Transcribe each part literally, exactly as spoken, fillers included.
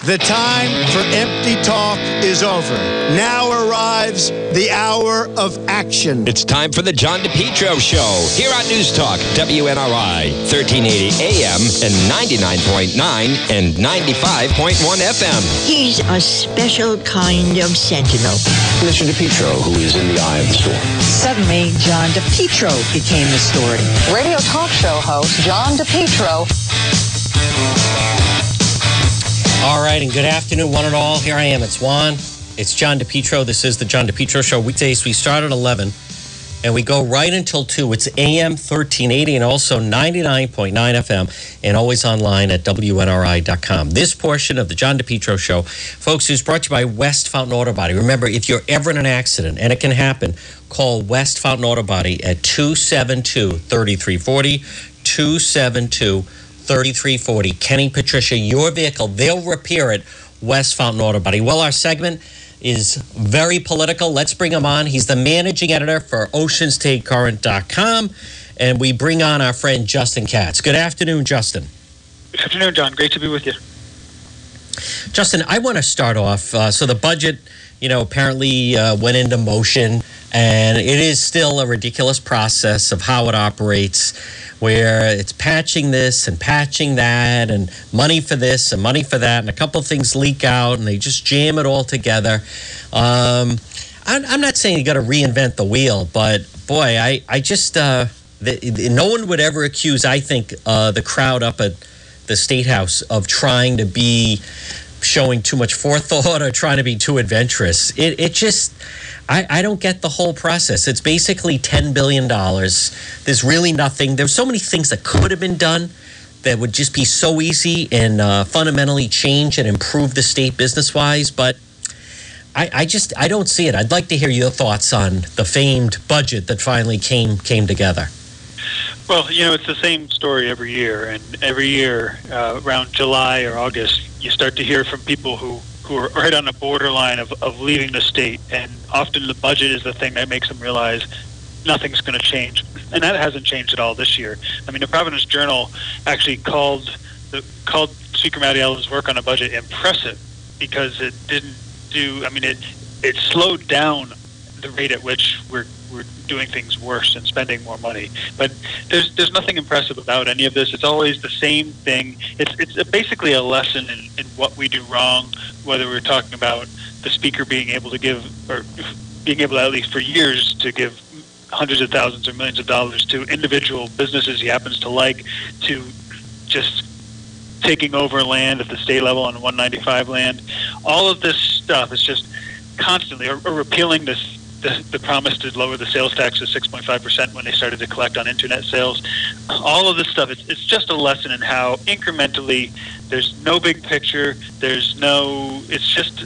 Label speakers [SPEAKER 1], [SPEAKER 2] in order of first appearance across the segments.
[SPEAKER 1] The time for empty talk is over. Now arrives the hour of action.
[SPEAKER 2] It's time for the John DePietro Show here on News Talk, W N R I, thirteen eighty A M and ninety-nine point nine and ninety-five point one F M.
[SPEAKER 3] He's a special kind of sentinel.
[SPEAKER 4] Mister DePietro, who is in the eye of the storm.
[SPEAKER 5] Suddenly, John DePietro became the story.
[SPEAKER 6] Radio talk show host John DePietro.
[SPEAKER 7] All right, and good afternoon, one and all. Here I am. It's Juan. It's John DePietro. This is the John DePietro Show. Weekdays, we start at eleven, and we go right until two. It's A M thirteen eighty and also ninety-nine point nine F M, and always online at W N R I dot com. This portion of the John DePietro Show, folks, is brought to you by West Fountain Auto Body. Remember, if you're ever in an accident, and it can happen, call West Fountain Auto Body at two seven two, three three four zero, two seven two, thirty-three forty. Kenny, Patricia, your vehicle, they'll repair it. West Fountain Auto Body. Well, our segment is very political. Let's bring him on. He's the managing editor for ocean state current dot com, and we bring on our friend Justin Katz. Good afternoon, Justin.
[SPEAKER 8] Good afternoon, John. Great to be with you.
[SPEAKER 7] Justin, I want to start off. Uh, so the budget, you know, apparently uh, went into motion, and it is still a ridiculous process of how it operates, where it's patching this and patching that and money for this and money for that, and a couple of things leak out and they just jam it all together. Um, I'm, I'm not saying you got to reinvent the wheel, but boy, I, I just, uh, the, no one would ever accuse, I think, uh, the crowd up at the State House of trying to be showing too much forethought or trying to be too adventurous. It, it just... I, I don't get the whole process. It's basically ten billion dollars. There's really nothing. There's so many things that could have been done that would just be so easy and uh, fundamentally change and improve the state business-wise. But I, I just, I don't see it. I'd like to hear your thoughts on the famed budget that finally came came together.
[SPEAKER 8] Well, you know, it's the same story every year. And every year, uh, around July or August, you start to hear from people who who are right on the borderline of, of leaving the state, and often the budget is the thing that makes them realize nothing's going to change, and that hasn't changed at all this year. I mean, the Providence Journal actually called the called Speaker Matty Allen's work on the budget impressive because it didn't do. I mean, it it slowed down the rate at which we're we're doing things worse and spending more money. But there's there's nothing impressive about any of this. It's always the same thing. It's it's basically a lesson in, in what we do wrong, whether we're talking about the speaker being able to give, or being able to, at least for years, to give hundreds of thousands or millions of dollars to individual businesses he happens to like, to just taking over land at the state level on one ninety-five land. All of this stuff is just constantly, or, or repealing this The, the promise to lower the sales tax to six point five percent when they started to collect on internet sales. All of this stuff, it's, it's just a lesson in how incrementally there's no big picture, there's no, it's just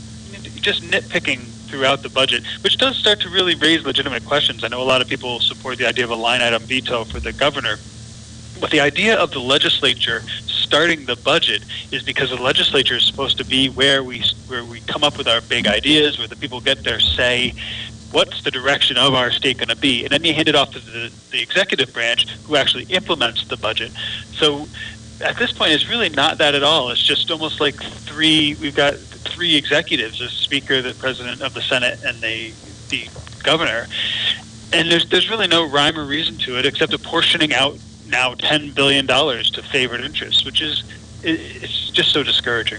[SPEAKER 8] just nitpicking throughout the budget, which does start to really raise legitimate questions. I know a lot of people support the idea of a line item veto for the governor, but the idea of the legislature starting the budget is because the legislature is supposed to be where we where we come up with our big ideas, where the people get their say. What's the direction of our state going to be? And then you hand it off to the, the executive branch, who actually implements the budget. So at this point, it's really not that at all. It's just almost like three, we've got three executives, the speaker, the president of the Senate, and the the governor. And there's there's really no rhyme or reason to it, except apportioning out now ten billion dollars to favored interests, which is, it, it's just so discouraging.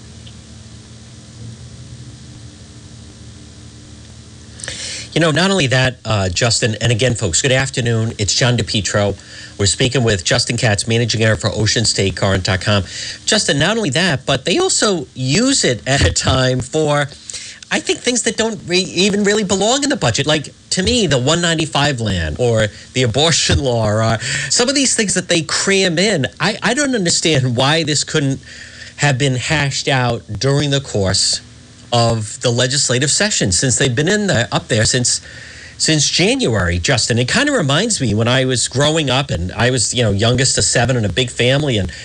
[SPEAKER 7] You know, not only that, uh, Justin, and again, folks, good afternoon. It's John DePietro. We're speaking with Justin Katz, managing editor for ocean state current dot com. Justin, not only that, but they also use it at a time for, I think, things that don't re- even really belong in the budget. Like, to me, the one ninety-five land or the abortion law or some of these things that they cram in. I, I don't understand why this couldn't have been hashed out during the course of the legislative session, since they've been in there, up there since since January, Justin. It kind of reminds me when I was growing up, and I was, you know, youngest of seven in a big family, and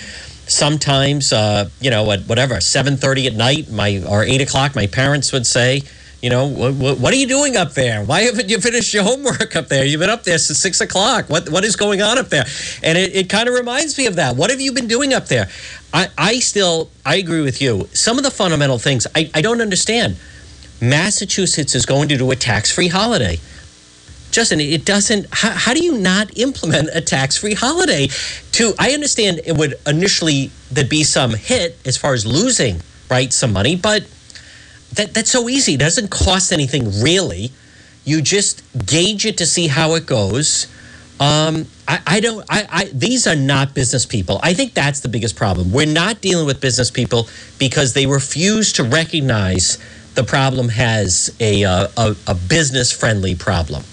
[SPEAKER 7] sometimes, uh, you know, at whatever, seven thirty at night, my or eight o'clock, my parents would say, You know, what, what are you doing up there? Why haven't you finished your homework up there? You've been up there since six o'clock. What What is going on up there? And it, it kind of reminds me of that. What have you been doing up there? I, I still, I agree with you. Some of the fundamental things, I, I don't understand. Massachusetts is going to do a tax-free holiday. Justin, it doesn't, how, how do you not implement a tax-free holiday? To, I understand it would initially, there'd be some hit as far as losing, right, some money, but that that's so easy. It doesn't cost anything really. You just gauge it to see how it goes. Um, I, I don't, I, I, these are not business people. I think that's the biggest problem. We're not dealing with business people because they refuse to recognize the problem has a, uh, a, a business-friendly problem.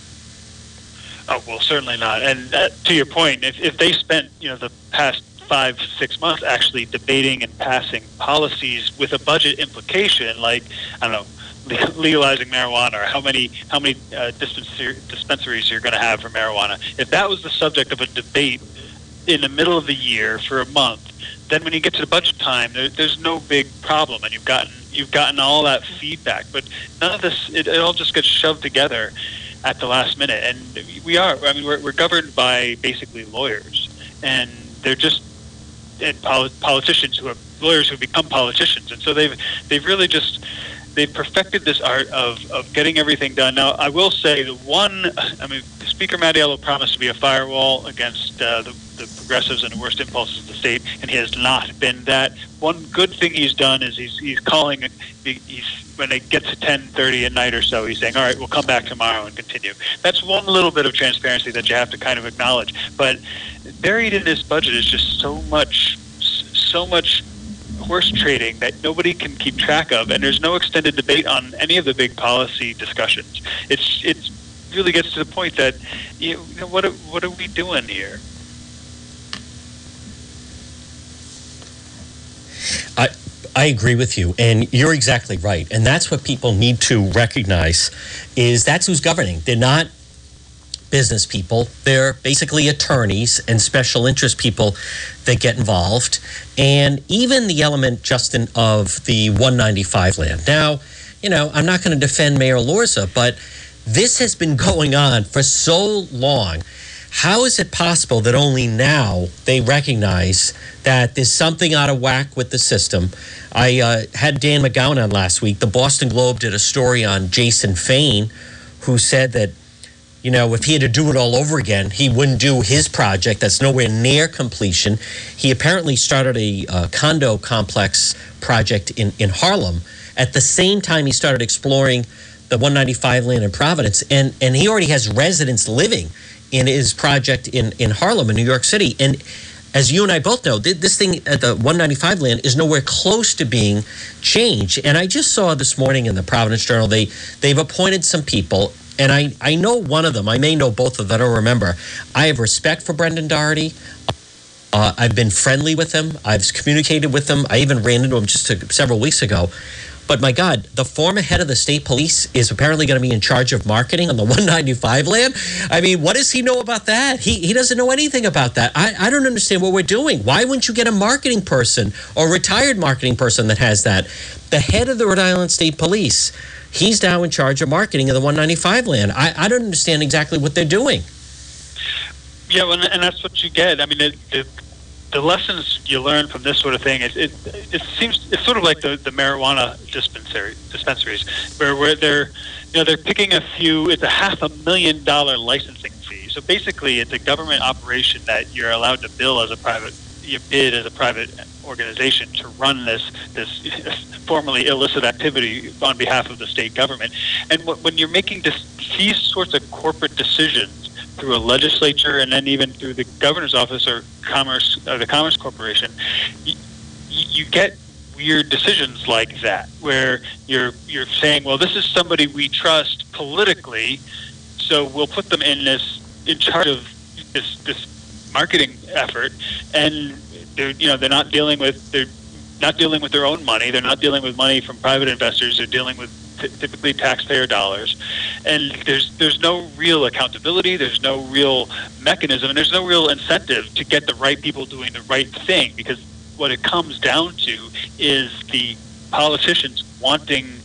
[SPEAKER 8] Oh, well, certainly not. And uh, to your point, if, if they spent, you know, the past five, six months actually debating and passing policies with a budget implication, like, I don't know, legalizing marijuana, or how many how many uh, dispensary, dispensaries you're going to have for marijuana. If that was the subject of a debate in the middle of the year for a month, then when you get to the budget time, there, there's no big problem, and you've gotten you've gotten all that feedback. But none of this, it, it all just gets shoved together at the last minute. And we are, I mean, we're, we're governed by basically lawyers, and they're just and pol- politicians who are lawyers who become politicians, and so they've they've really just. They've perfected this art of, of getting everything done. Now, I will say the one, I mean, Speaker Mattiello promised to be a firewall against uh, the, the progressives and the worst impulses of the state, and he has not been that. One good thing he's done is he's he's calling, he's, when it gets to ten thirty at night or so, he's saying, all right, we'll come back tomorrow and continue. That's one little bit of transparency that you have to kind of acknowledge. But buried in this budget is just so much, so much horse trading that nobody can keep track of, and there's no extended debate on any of the big policy discussions. It's it's really gets to the point that, you know, what are, what are we doing here?
[SPEAKER 7] I I agree with you, and you're exactly right, and that's what people need to recognize is that's who's governing. They're not business people. They're basically attorneys and special interest people that get involved. And even the element, Justin, of the one ninety-five land. Now, you know, I'm not going to defend Mayor Lorza, but this has been going on for so long. How is it possible that only now they recognize that there's something out of whack with the system? I uh, had Dan McGowan on last week. The Boston Globe did a story on Jason Fain, who said that, you know, if he had to do it all over again, he wouldn't do his project that's nowhere near completion. He apparently started a uh, condo complex project in, in Harlem. At the same time, he started exploring the one ninety-five land in Providence, and, and he already has residents living in his project in, in Harlem in New York City. And as you and I both know, this thing at the one ninety-five land is nowhere close to being changed. And I just saw this morning in the Providence Journal, they, they've appointed some people. And I, I know one of them. I may know both of them. I don't remember. I have respect for Brendan Doherty. Uh, I've been friendly with him. I've communicated with him. I even ran into him just a, several weeks ago. But my God, the former head of the state police is apparently going to be in charge of marketing on the one ninety-five land. I mean, what does he know about that? He he doesn't know anything about that. I, I don't understand what we're doing. Why wouldn't you get a marketing person or retired marketing person that has that? The head of the Rhode Island State Police, he's now in charge of marketing of the one ninety-five land. I, I don't understand exactly what they're doing.
[SPEAKER 8] Yeah, well, and that's what you get. I mean, it, it, the lessons you learn from this sort of thing, it, it, it seems it's sort of like the, the marijuana dispensary dispensaries, where where they're you know they're picking a few. It's a half a million dollar licensing fee. So basically, it's a government operation that you're allowed to bill as a private. You bid as a private organization to run this this formerly illicit activity on behalf of the state government. And when you're making this, these sorts of corporate decisions through a legislature and then even through the governor's office or commerce or the Commerce Corporation, you, you get weird decisions like that, where you're you're saying, well, this is somebody we trust politically, so we'll put them in this in charge of this this marketing effort, and they're you know they're not dealing with they're not dealing with their own money. They're not dealing with money from private investors. They're dealing with t- typically taxpayer dollars, and there's there's no real accountability. There's no real mechanism, and there's no real incentive to get the right people doing the right thing, because what it comes down to is the politicians wanting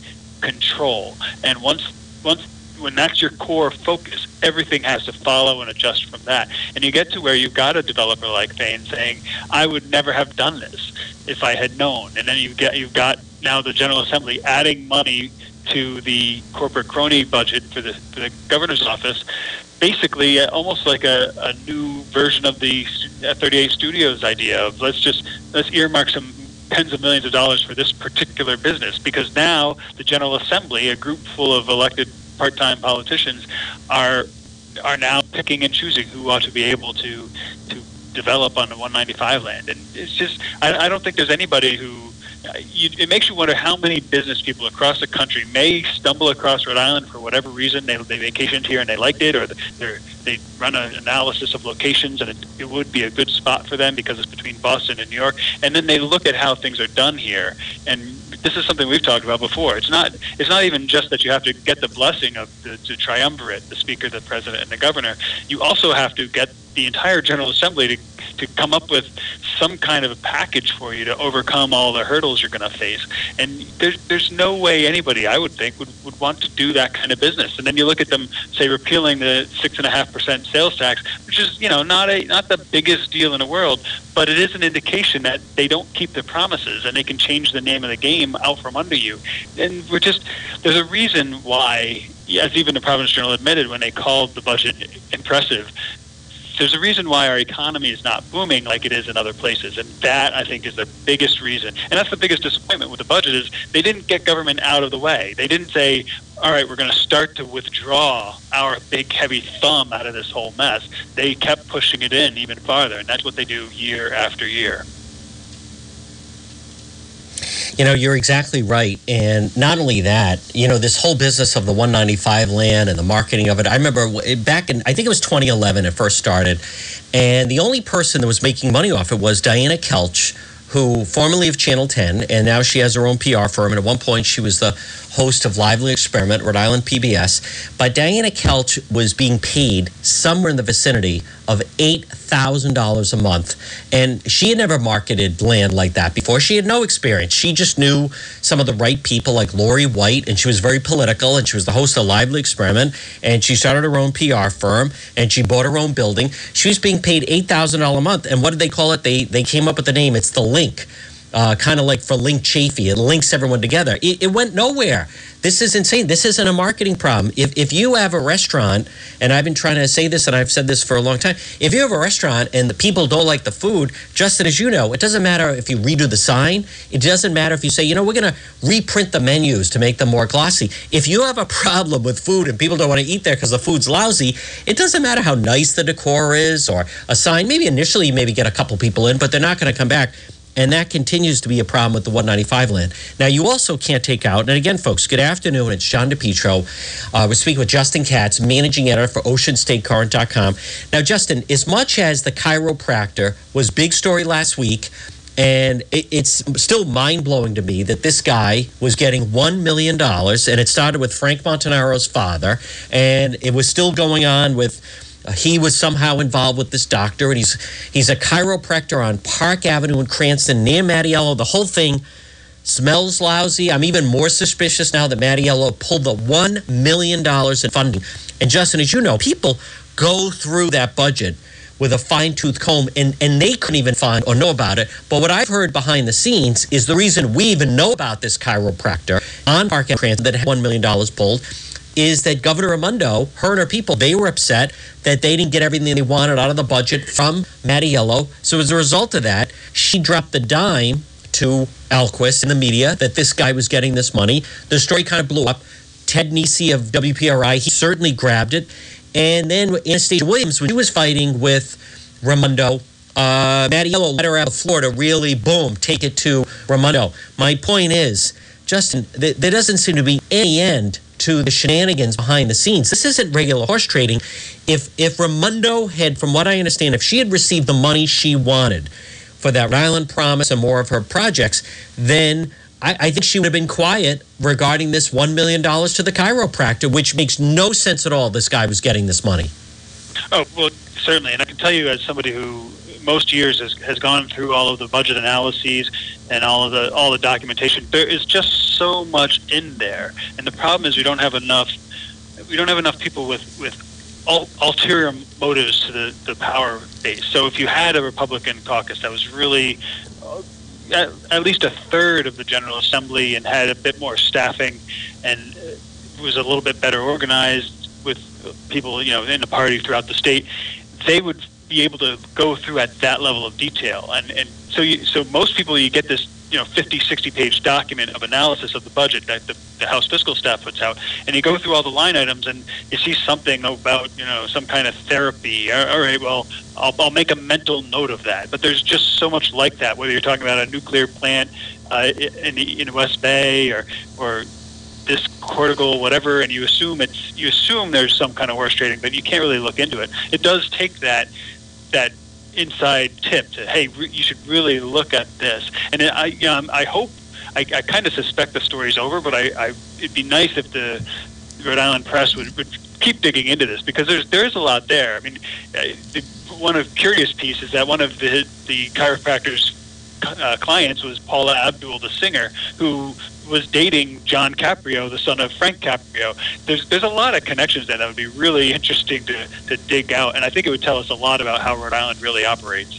[SPEAKER 8] control. And once once when that's your core focus, everything has to follow and adjust from that. And you get to where you've got a developer like Thane saying, I would never have done this if I had known. And then you've got, you've got now the General Assembly adding money to the corporate crony budget for the, for the governor's office, basically uh, almost like a, a new version of the thirty-eight Studios idea of let's just let's earmark some tens of millions of dollars for this particular business, because now the General Assembly, a group full of elected part-time politicians, are are now picking and choosing who ought to be able to to develop on the one ninety-five land. And it's just, I, I don't think there's anybody who, uh, you, it makes you wonder how many business people across the country may stumble across Rhode Island for whatever reason. They, they vacationed here and they liked it, or they're, they run an analysis of locations and it, it would be a good spot for them because it's between Boston and New York. And then they look at how things are done here, and this is something we've talked about before. It's not it's not even just that you have to get the blessing of the, the triumvirate, the Speaker, the President, and the Governor. You also have to get the entire General Assembly to, to come up with some kind of a package for you to overcome all the hurdles you're going to face. And there's, there's no way anybody, I would think, would, would want to do that kind of business. And then you look at them, say, repealing the six point five percent sales tax, which is, you know, not a not the biggest deal in the world, but it is an indication that they don't keep their promises and they can change the name of the game out from under you. And we're just, there's a reason why, as even the Providence Journal admitted when they called the budget impressive, there's a reason why our economy is not booming like it is in other places. And that, I think, is the biggest reason. And that's the biggest disappointment with the budget, is they didn't get government out of the way. They didn't say, all right, we're going to start to withdraw our big, heavy thumb out of this whole mess. They kept pushing it in even farther, and that's what they do year after year.
[SPEAKER 7] You know, you're exactly right. And not only that, you know, this whole business of the one ninety-five land and the marketing of it. I remember back in, I think it was twenty eleven it first started. And the only person that was making money off it was Diana Kelch, who formerly of Channel ten, and now she has her own P R firm. And at one point, she was the host of Lively Experiment, Rhode Island P B S. But Diana Kelch was being paid somewhere in the vicinity of eight thousand dollars a month. And she had never marketed land like that before. She had no experience. She just knew some of the right people like Lori White, and she was very political, and she was the host of Lively Experiment, and she started her own P R firm, and she bought her own building. She was being paid eight thousand dollars a month. And what did they call it? They, they came up with the name. It's The Link. Uh, kind of like for Link Chafee. It links everyone together. It, it went nowhere. This is insane. This isn't a marketing problem. If if you have a restaurant, and I've been trying to say this, and I've said this for a long time, if you have a restaurant and the people don't like the food, Justin, as you know, it doesn't matter if you redo the sign. It doesn't matter if you say, you know, we're going to reprint the menus to make them more glossy. If you have a problem with food and people don't want to eat there because the food's lousy, it doesn't matter how nice the decor is or a sign. Maybe initially you maybe get a couple people in, but they're not going to come back. And that continues to be a problem with the one ninety-five land. Now, you also can't take out, and again, folks, good afternoon. It's John DePietro. Uh, we're speaking with Justin Katz, managing editor for ocean state current dot com. Now, Justin, as much as the chiropractor was big story last week, and it, it's still mind-blowing to me that this guy was getting one million dollars, and it started with Frank Montanaro's father, and it was still going on with Uh, he was somehow involved with this doctor, and he's he's a chiropractor on Park Avenue in Cranston near Mattiello. The whole thing smells lousy. I'm even more suspicious now that Mattiello pulled the one million dollars in funding. And Justin, as you know, people go through that budget with a fine-tooth comb, and, and they couldn't even find or know about it. But what I've heard behind the scenes is the reason we even know about this chiropractor on Park Avenue in Cranston that had one million dollars pulled is that Governor Raimondo, her and her people, they were upset that they didn't get everything they wanted out of the budget from Mattiello. So as a result of that, she dropped the dime to Alquist in the media that this guy was getting this money. The story kind of blew up. Ted Nesi of W P R I, he certainly grabbed it. And then Anastasia Williams, when she was fighting with Raimondo, uh, Mattiello let her out of Florida, really, boom, take it to Raimondo. My point is, Justin, th- there doesn't seem to be any end to the shenanigans behind the scenes. This isn't regular horse trading. If if Raimondo had, from what I understand, if she had received the money she wanted for that Rhode Island Promise and more of her projects, then I, I think she would have been quiet regarding this one million dollars to the chiropractor, which makes no sense at all. This guy was getting this money.
[SPEAKER 8] Oh, well, certainly. And I can tell you, as somebody who most years has, has gone through all of the budget analyses and all of the all the documentation, there is just so much in there, and the problem is we don't have enough. We don't have enough people with with ul- ulterior motives to the, the power base. So if you had a Republican caucus that was really uh, at, at least a third of the General Assembly and had a bit more staffing and uh, was a little bit better organized with people, you know, in the party throughout the state, they would be able to go through at that level of detail. And and so you, so most people, you get this, you know, fifty, sixty page document of analysis of the budget that the, the House fiscal staff puts out, and you go through all the line items and you see something about, you know, some kind of therapy. All right, well, I'll, I'll make a mental note of that. But there's just so much like that, whether you're talking about a nuclear plant uh, in, in West Bay or or this cortical, whatever, and you assume it's you assume there's some kind of horse trading, but you can't really look into it. It does take that that inside tip to, hey, re- you should really look at this. And it, I, you know, I hope, I, I kind of suspect the story's over, but I, I, it'd be nice if the Rhode Island press would, would keep digging into this, because there's there's a lot there. I mean, uh, the, one of the curious piece is that one of the the chiropractor's uh, clients was Paula Abdul, the singer, who was dating John Caprio, the son of Frank Caprio. There's there's a lot of connections there that would be really interesting to, to dig out, and I think it would tell us a lot about how Rhode Island really operates.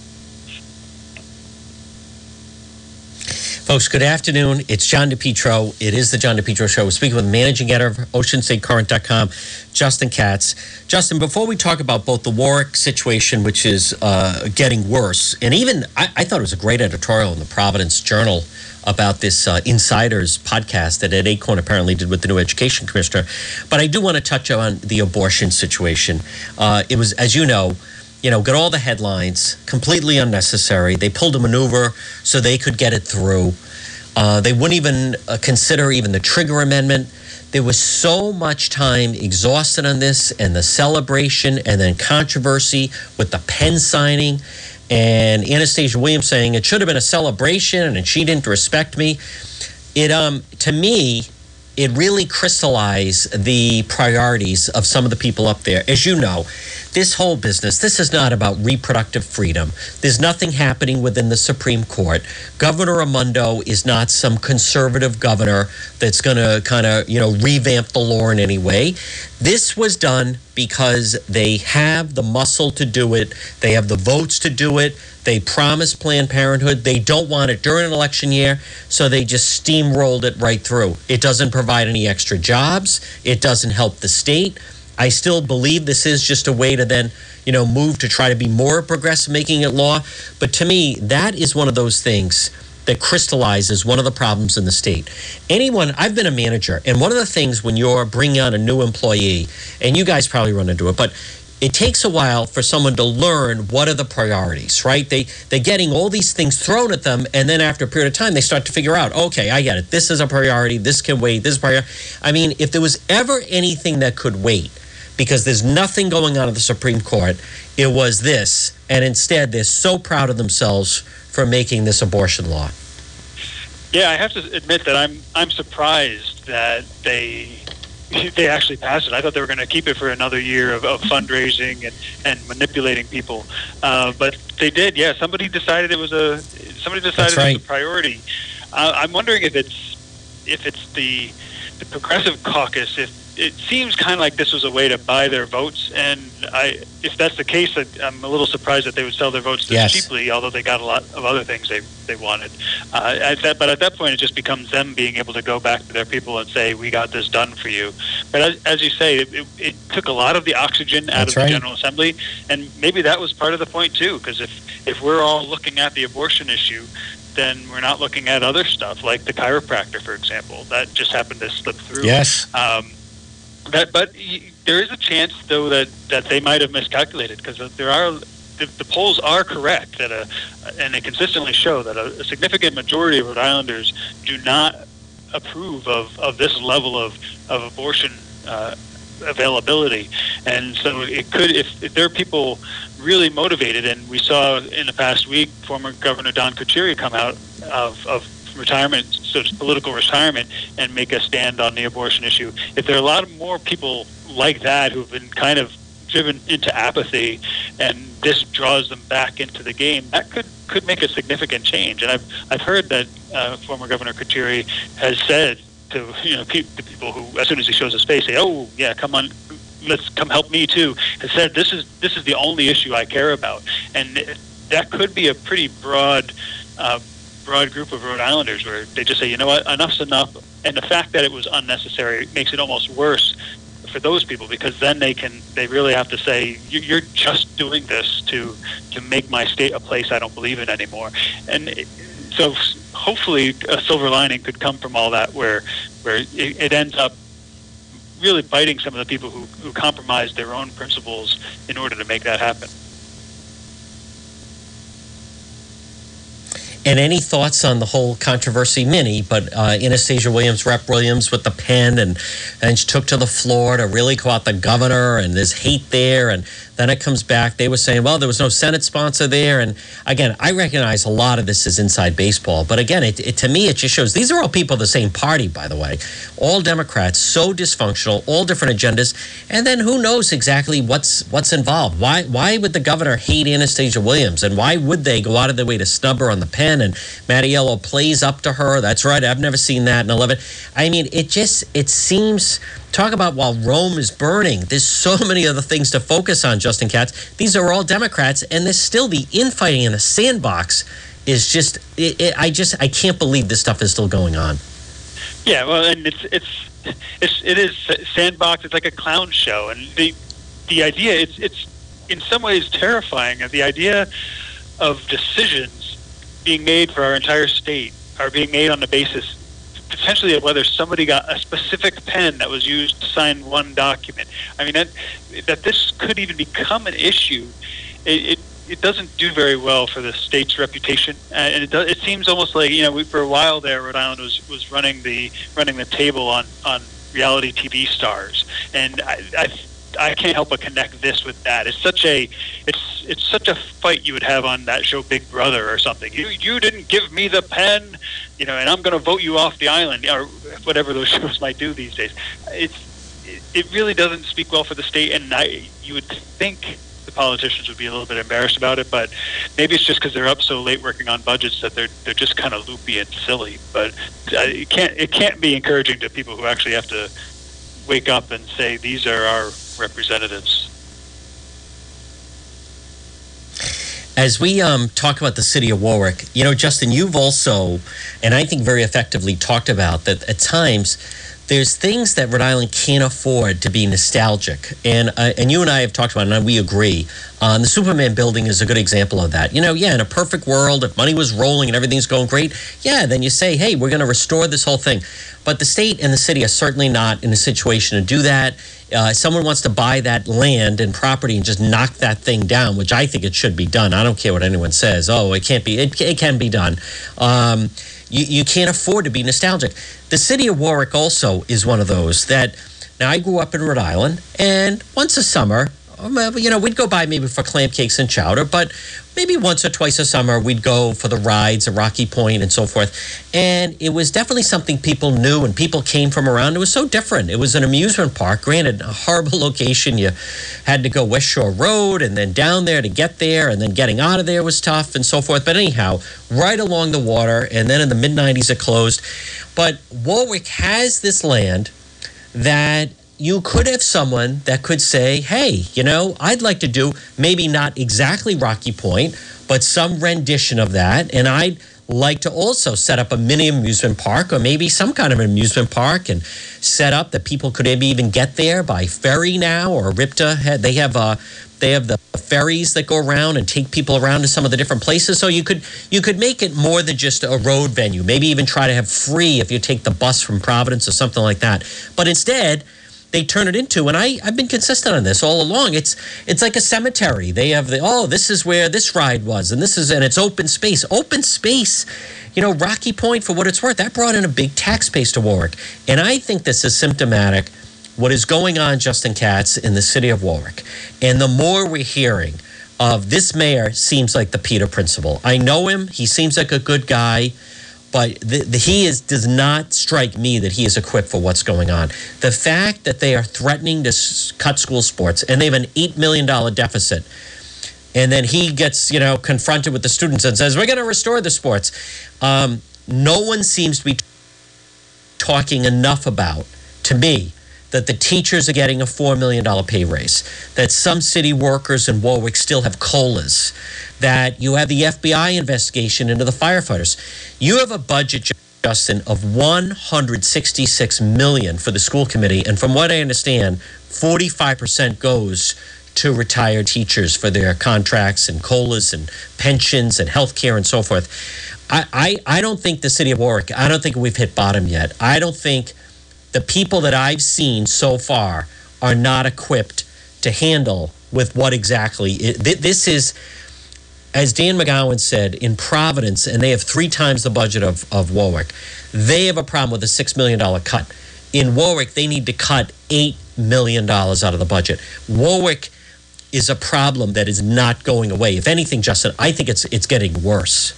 [SPEAKER 7] Folks, good afternoon. It's John DePietro. It is the John DePietro Show. We're speaking with managing editor of Ocean State Current dot com, Justin Katz. Justin, before we talk about both the Warwick situation, which is uh, getting worse, and even I, I thought it was a great editorial in the Providence Journal about this uh, Insiders podcast that Ed Acorn apparently did with the new education commissioner. But I do want to touch on the abortion situation. Uh, it was, as you know, you know, got all the headlines, completely unnecessary. They pulled a maneuver so they could get it through. Uh, they wouldn't even uh, consider even the trigger amendment. There was so much time exhausted on this, and the celebration, and then controversy with the pen signing, and Anastasia Williams saying it should have been a celebration and she didn't respect me. It um to me, it really crystallized the priorities of some of the people up there. As you know, this whole business, this is not about reproductive freedom. There's nothing happening within the Supreme Court. Governor Raimondo is not some conservative governor that's going to kind of, you know, revamp the law in any way. This was done because they have the muscle to do it. They have the votes to do it. They promised Planned Parenthood. They don't want it during an election year, so they just steamrolled it right through. It doesn't provide any extra jobs. It doesn't help the state. I still believe this is just a way to then, you know, move to try to be more progressive, making it law. But to me, that is one of those things that crystallizes one of the problems in the state. Anyone, I've been a manager, and one of the things when you're bringing on a new employee, and you guys probably run into it, but it takes a while for someone to learn what are the priorities, right? They, they're getting all these things thrown at them, and then after a period of time, they start to figure out, okay, I get it. This is a priority. This can wait. This is a priority. I mean, if there was ever anything that could wait, because there's nothing going on at the Supreme Court, it was this. And instead, they're so proud of themselves for making this abortion law.
[SPEAKER 8] Yeah, I have to admit that I'm I'm surprised that they they actually passed it. I thought they were going to keep it for another year of, of fundraising and, and manipulating people, uh, but they did. Yeah, somebody decided it was a somebody decided
[SPEAKER 7] That's right.
[SPEAKER 8] it was a priority. Uh, I'm wondering if it's if it's the the Progressive Caucus. If it seems kind of like this was a way to buy their votes, and I, if that's the case, I'm a little surprised that they would sell their votes this
[SPEAKER 7] Yes.
[SPEAKER 8] cheaply, although they got a lot of other things they they wanted. Uh, at that, but at that point, it just becomes them being able to go back to their people and say, "We got this done for you." But as, as you say, it, it, it took a lot of the oxygen out
[SPEAKER 7] That's
[SPEAKER 8] of
[SPEAKER 7] right.
[SPEAKER 8] the General Assembly, and maybe that was part of the point too. Because if if we're all looking at the abortion issue, then we're not looking at other stuff like the chiropractor, for example, that just happened to slip through.
[SPEAKER 7] Yes.
[SPEAKER 8] Um, That, but there is a chance, though, that, that they might have miscalculated, because there are the, the polls are correct that a, and they consistently show that a, a significant majority of Rhode Islanders do not approve of, of this level of of abortion uh, availability, and so it could if, if there are people really motivated, and we saw in the past week former Governor Don Kucheri come out of, of retirement, so it's political retirement, and make a stand on the abortion issue. If there are a lot of more people like that who've been kind of driven into apathy, and this draws them back into the game, that could could make a significant change. And I've I've heard that uh, former Governor Kateri has said to you know pe- to people who, as soon as he shows his face, say, "Oh yeah, come on, let's come help me too." Has said this is this is the only issue I care about, and that could be a pretty broad. Uh, broad group of Rhode Islanders where they just say, you know what, enough's enough. And the fact that it was unnecessary makes it almost worse for those people, because then they can, they really have to say, you're just doing this to, to make my state a place I don't believe in anymore. And it, so hopefully a silver lining could come from all that, where, where it, it ends up really biting some of the people who, who compromise their own principles in order to make that happen.
[SPEAKER 7] And any thoughts on the whole controversy, Minnie, but uh, Anastasia Williams, Rep Williams with the pen, and, and she took to the floor to really call out the governor, and there's hate there, and then it comes back. They were saying, well, there was no Senate sponsor there. And again, I recognize a lot of this is inside baseball. But again, it, it, to me, it just shows these are all people of the same party, by the way. All Democrats, so dysfunctional, all different agendas. And then who knows exactly what's what's involved. Why why would the governor hate Anastasia Williams? And why would they go out of their way to snub her on the pen? And Mattiello plays up to her. That's right. I've never seen that in eleven. I mean, it just, it seems... Talk about while Rome is burning. There's so many other things to focus on, Justin Katz. These are all Democrats, and there's still the infighting in the sandbox is just, it, it, I just, I can't believe this stuff is still going on.
[SPEAKER 8] Yeah, well, and it's, it's, it's, it is sandbox. It's like a clown show. And the, the idea, it's, it's in some ways terrifying. The idea of decisions being made for our entire state are being made on the basis potentially of whether somebody got a specific pen that was used to sign one document. I mean, that, that this could even become an issue, it, it, it doesn't do very well for the state's reputation. Uh, and it, does, it seems almost like, you know, we, for a while there, Rhode Island was, was running the running the table on, on reality T V stars. And I, I I can't help but connect this with that. It's such a it's it's such a fight you would have on that show Big Brother or something. You you didn't give me the pen, you know, and I'm going to vote you off the island, or whatever those shows might do these days. It's it, it really doesn't speak well for the state, and I you would think the politicians would be a little bit embarrassed about it, but maybe it's just because they're up so late working on budgets that they're they're just kind of loopy and silly. But it can't it can't be encouraging to people who actually have to wake up and say these are our representatives.
[SPEAKER 7] As we um, talk about the city of Warwick, you know, Justin, you've also, and I think very effectively, talked about that at times there's things that Rhode Island can't afford to be nostalgic. And uh, and you and I have talked about it, and we agree. Um, the Superman building is a good example of that. You know, yeah, in a perfect world, if money was rolling and everything's going great, yeah, then you say, hey, we're going to restore this whole thing. But the state and the city are certainly not in a situation to do that. Uh, someone wants to buy that land and property and just knock that thing down, which I think it should be done. I don't care what anyone says. Oh, it can't be. It, it can be done. Um, you, you can't afford to be nostalgic. The city of Warwick also is one of those that, now I grew up in Rhode Island, and once a summer, you know, we'd go by maybe for clam cakes and chowder, but maybe once or twice a summer we'd go for the rides at Rocky Point and so forth. And it was definitely something people knew, and people came from around. It was so different. It was an amusement park. Granted, a horrible location. You had to go West Shore Road and then down there to get there, and then getting out of there was tough and so forth. But anyhow, right along the water, and then in the mid nineties it closed. But Warwick has this land that you could have someone that could say, hey, you know, I'd like to do maybe not exactly Rocky Point, but some rendition of that. And I'd like to also set up a mini amusement park, or maybe some kind of an amusement park, and set up that people could maybe even get there by ferry now, or R I P T A. They have uh, they have the ferries that go around and take people around to some of the different places. So you could you could make it more than just a road venue. Maybe even try to have free if you take the bus from Providence or something like that. But instead, they turn it into, and I, I've been consistent on this all along, it's it's like a cemetery. They have the, oh, this is where this ride was, and this is, and it's open space. Open space, you know, Rocky Point, for what it's worth, that brought in a big tax base to Warwick. And I think this is symptomatic what is going on, Justin Katz, in the city of Warwick. And the more we're hearing of this mayor seems like the Peter Principle. I know him. He seems like a good guy. but the, the, he is does not strike me that he is equipped for what's going on. The fact that they are threatening to s- cut school sports, and they have an eight million dollars deficit, and then he gets, you know, confronted with the students and says, we're going to restore the sports. Um, no one seems to be talking enough about, to me, that the teachers are getting a four million dollars pay raise, that some city workers in Warwick still have COLAs, that you have the F B I investigation into the firefighters. You have a budget, Justin, of one hundred sixty-six million dollars for the school committee, and from what I understand, forty-five percent goes to retired teachers for their contracts and COLAs and pensions and health care and so forth. I, I, I don't think the city of Warwick, I don't think we've hit bottom yet. I don't think the people that I've seen so far are not equipped to handle with what exactly it, this is. As Dan McGowan said, in Providence, and they have three times the budget of, of Warwick, they have a problem with a six million dollars cut. In Warwick, they need to cut eight million dollars out of the budget. Warwick is a problem that is not going away. If anything, Justin, I think it's it's getting worse.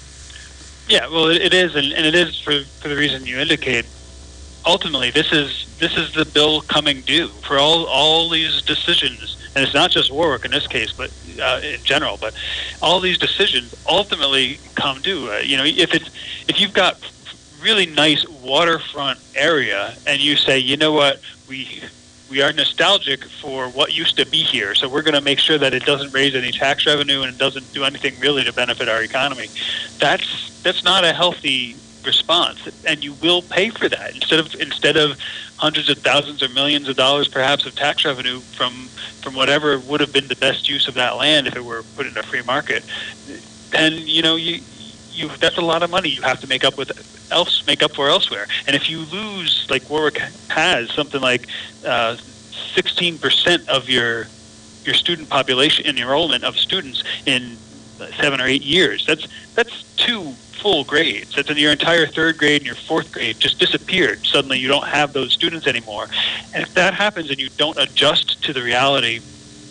[SPEAKER 8] Yeah, well, it, it is, and, and it is for, for the reason you indicate. Ultimately, this is this is the bill coming due for all all these decisions, and it's not just Warwick in this case, but uh, in general. But all these decisions ultimately come due. Uh, you know, if it's if you've got really nice waterfront area, and you say, you know what, we we are nostalgic for what used to be here, so we're going to make sure that it doesn't raise any tax revenue and it doesn't do anything really to benefit our economy. That's that's not a healthy response, and you will pay for that instead of instead of hundreds of thousands or millions of dollars perhaps of tax revenue from from whatever would have been the best use of that land if it were put in a free market. And you know you you that's a lot of money you have to make up with else make up for elsewhere. And if you lose, like Warwick has, something like uh, sixteen percent of your your student population in enrollment of students in seven or eight years, that's that's two full grades. That's in your entire third grade and your fourth grade just disappeared. Suddenly you don't have those students anymore. And if that happens and you don't adjust to the reality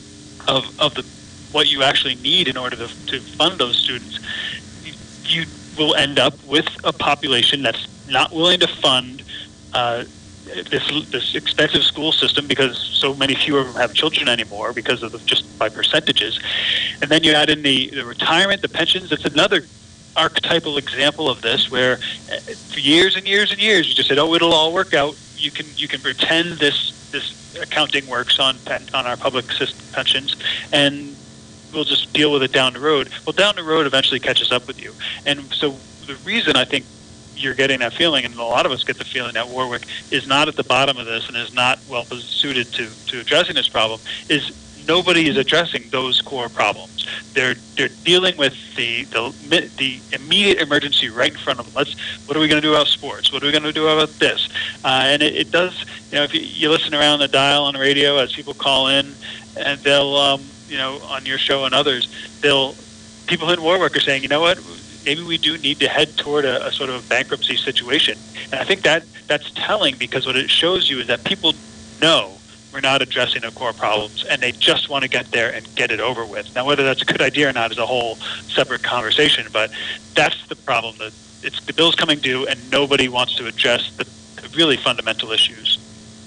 [SPEAKER 8] of of the what you actually need in order to, to fund those students, you, you will end up with a population that's not willing to fund uh, this this expensive school system because so many fewer of them have children anymore because of the, just by percentages. And then you add in the, the retirement, the pensions. It's another archetypal example of this, where for years and years and years you just said, "Oh, it'll all work out." You can you can pretend this this accounting works on on our public system pensions, and we'll just deal with it down the road. Well, down the road eventually catches up with you. And so the reason I think you're getting that feeling, and a lot of us get the feeling that Warwick is not at the bottom of this and is not well suited to to addressing this problem, is nobody is addressing those core problems. They're they're dealing with the the the immediate emergency right in front of them. Let's what are we going to do about sports? What are we going to do about this? Uh, and it, it does. You know, if you, you listen around the dial on the radio as people call in, and they'll um, you know on your show and others, they'll people in Warwick are saying, you know what, maybe we do need to head toward a, a sort of a bankruptcy situation. And I think that that's telling, because what it shows you is that people know we're not addressing the core problems, and they just want to get there and get it over with. Now, whether that's a good idea or not is a whole separate conversation, but that's the problem. That it's the bill's coming due, and nobody wants to address the, the really fundamental issues.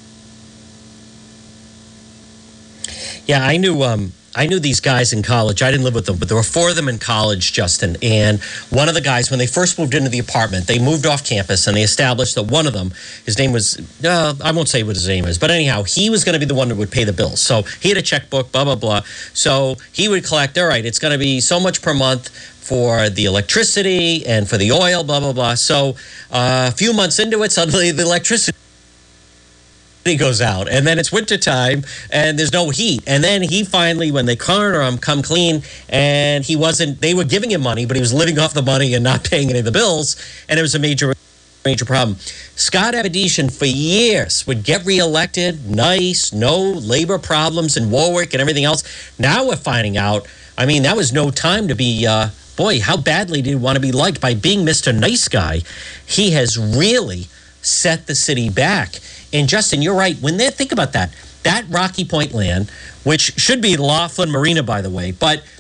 [SPEAKER 7] Yeah, I knew um, I knew these guys in college. I didn't live with them, but there were four of them in college, Justin. And one of the guys, when they first moved into the apartment, they moved off campus and they established that one of them, his name was, uh, I won't say what his name is, but anyhow, he was going to be the one that would pay the bills. So he had a checkbook, blah, blah, blah. So he would collect, all right, it's going to be so much per month for the electricity and for the oil, blah, blah, blah. So uh, a few months into it, suddenly the electricity he goes out, and then it's wintertime and there's no heat, and then he finally, when they corner him, come clean, and he wasn't, they were giving him money, but he was living off the money and not paying any of the bills, and it was a major major problem. Scott Abedishan for years would get reelected, nice, no labor problems in Warwick and everything else. Now we're finding out, I mean, that was no time to be uh boy, how badly did he want to be liked? By being Mister Nice Guy, he has really set the city back. And Justin, you're right. When they think about that, that Rocky Point land, which should be Laughlin Marina, by the way, but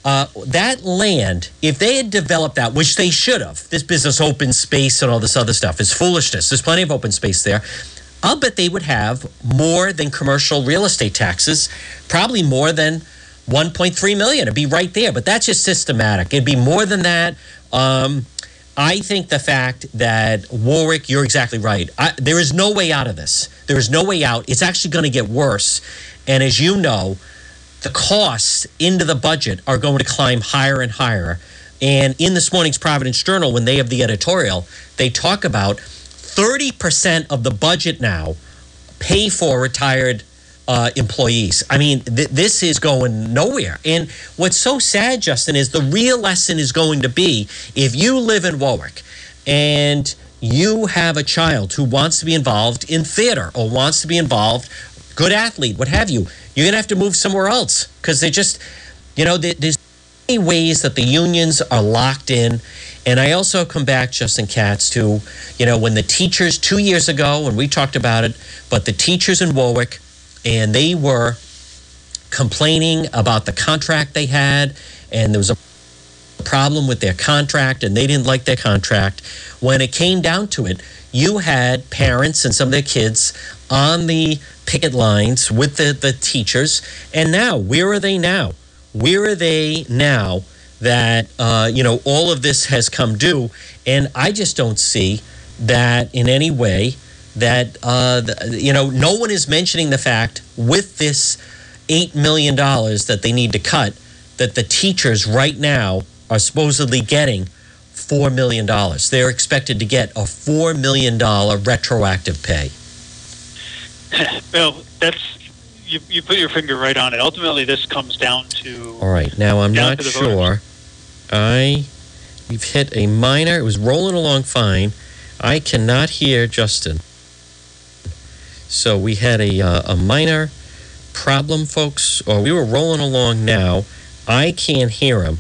[SPEAKER 7] Uh, that land, if they had developed that, which they should have, this business open space and all this other stuff is foolishness. There's plenty of open space there. I'll bet they would have more than commercial real estate taxes, probably more than one point three million. It'd be right there, but that's just systematic. It'd be more than that. Um, I think the fact that Warwick, you're exactly right. I, there is no way out of this. There is no way out. It's actually going to get worse. And as you know, the costs into the budget are going to climb higher and higher. And in this morning's Providence Journal, when they have the editorial, they talk about thirty percent of the budget now pay for retired uh, employees. I mean, th- this is going nowhere. And what's so sad, Justin, is the real lesson is going to be if you live in Warwick and you have a child who wants to be involved in theater or wants to be involved, good athlete, what have you, you're going to have to move somewhere else because they just, you know, there's many ways that the unions are locked in. And I also come back, Justin Katz, to, you know, when the teachers two years ago, and we talked about it, but the teachers in Warwick, and they were complaining about the contract they had, and there was a problem with their contract, and they didn't like their contract. When it came down to it, you had parents and some of their kids on the picket lines with the, the teachers, and now, where are they now? Where are they now that, uh, you know, all of this has come due? And I just don't see that in any way that, uh, the, you know, no one is mentioning the fact with this eight million dollars that they need to cut, that the teachers right now are supposedly getting four million dollars. They're expected to get a four million dollars retroactive pay.
[SPEAKER 8] Well, that's, you, you put your finger right on it. Ultimately, this comes down to...
[SPEAKER 7] All right, now I'm not sure.
[SPEAKER 8] Voters.
[SPEAKER 7] I, we've hit a minor, it was rolling along fine. I cannot hear Justin. So we had a, uh, a minor problem, folks, or we were rolling along now. I can't hear him.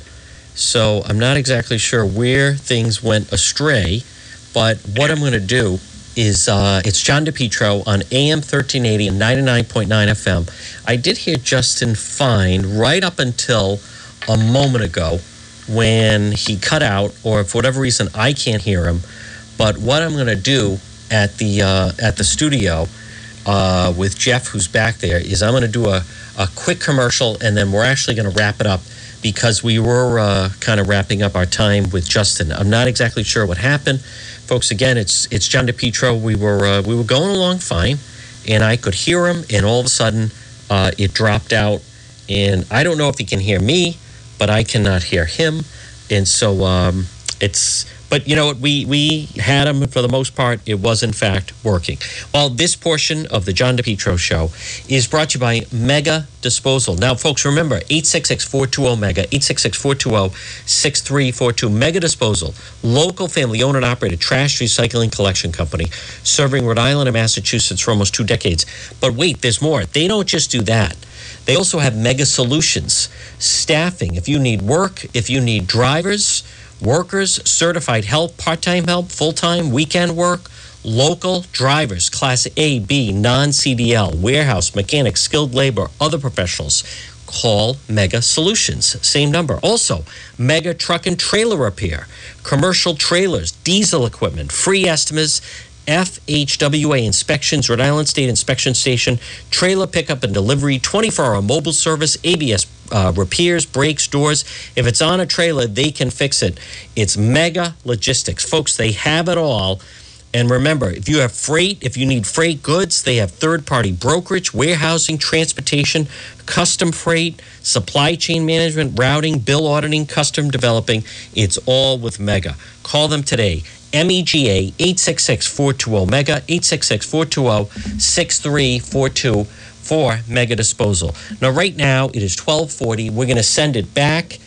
[SPEAKER 7] So I'm not exactly sure where things went astray, but what I'm going to do is, uh, it's John DePietro on A M thirteen eighty and ninety-nine point nine F M. I did hear Justin fine right up until a moment ago when he cut out, or for whatever reason, I can't hear him. But what I'm going to do at the, uh, at the studio uh, with Jeff, who's back there, is I'm going to do a, a quick commercial, and then we're actually going to wrap it up, because we were uh, kind of wrapping up our time with Justin. I'm not exactly sure what happened. Folks, again, it's it's John DePietro. We were uh, we were going along fine, and I could hear him, and all of a sudden uh, it dropped out. And I don't know if he can hear me, but I cannot hear him. And so um, it's... But you know what? We, we had him for the most part. It was, in fact, working. Well, this portion of the John DePietro Show is brought to you by Mega Disposal. Now, folks, remember, eight six six, four two zero, MEGA, eight six six, four two zero, six three four two. Mega Disposal, local family-owned and operated trash recycling collection company, serving Rhode Island and Massachusetts for almost two decades. But wait, there's more. They don't just do that. They also have Mega Solutions, staffing. If you need work, if you need drivers, workers, certified help, part-time help, full-time, weekend work, local drivers, Class A, B, non-C D L, warehouse, mechanics, skilled labor, other professionals. Call Mega Solutions. Same number. Also, Mega Truck and Trailer Repair, commercial trailers, diesel equipment, free estimates, F H W A inspections, Rhode Island State Inspection Station, trailer pickup and delivery, twenty-four hour mobile service, A B S uh, repairs, brakes, doors. If it's on a trailer, they can fix it. It's Mega Logistics. Folks, they have it all. And remember, if you have freight, if you need freight goods, they have third-party brokerage, warehousing, transportation, custom freight, supply chain management, routing, bill auditing, custom developing. It's all with Mega. Call them today. M E G A, eight six six, four two zero, MEGA, eight six six, four two zero, six three four two for Mega Disposal. Now, right now, it is twelve forty. We're going to send it back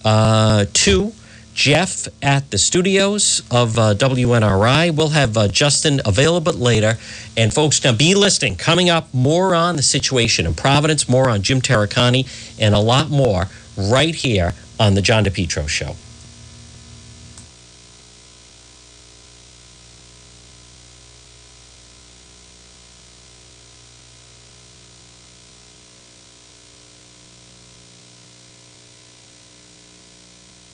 [SPEAKER 7] uh, to Jeff at the studios of uh, W N R I. We'll have uh, Justin available later. And folks, now be listening. Coming up, more on the situation in Providence, more on Jim Taricani, and a lot more right here on the John DePietro Show.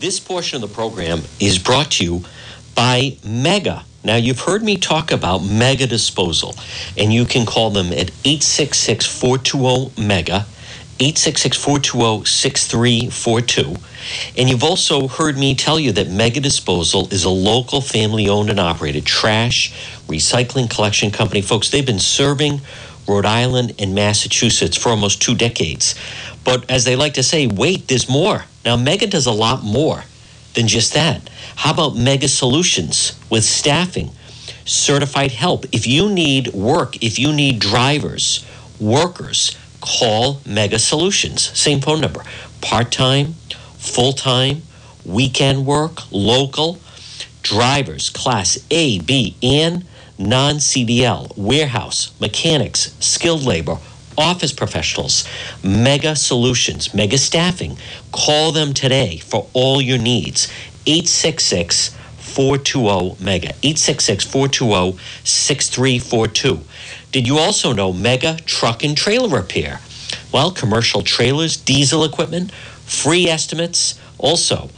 [SPEAKER 7] This portion of the program is brought to you by Mega. Now, you've heard me talk about Mega Disposal, and you can call them at eight six six, four two zero, MEGA, eight six six, four two zero, six three four two. And you've also heard me tell you that Mega Disposal is a local family-owned and operated trash recycling collection company. Folks, they've been serving Rhode Island and Massachusetts for almost two decades. But as they like to say, wait, there's more. Now, Mega does a lot more than just that. How about Mega Solutions with staffing, certified help? If you need work, if you need drivers, workers, call Mega Solutions. Same phone number. Part-time, full-time, weekend work, local, drivers, class A, B, and non-C D L, warehouse, mechanics, skilled labor, office professionals, Mega Solutions, Mega Staffing. Call them today for all your needs. eight six six, four two zero, MEGA, eight six six, four two zero, six three four two. Did you also know Mega Truck and Trailer Repair? Well, commercial trailers, diesel equipment, free estimates. Also,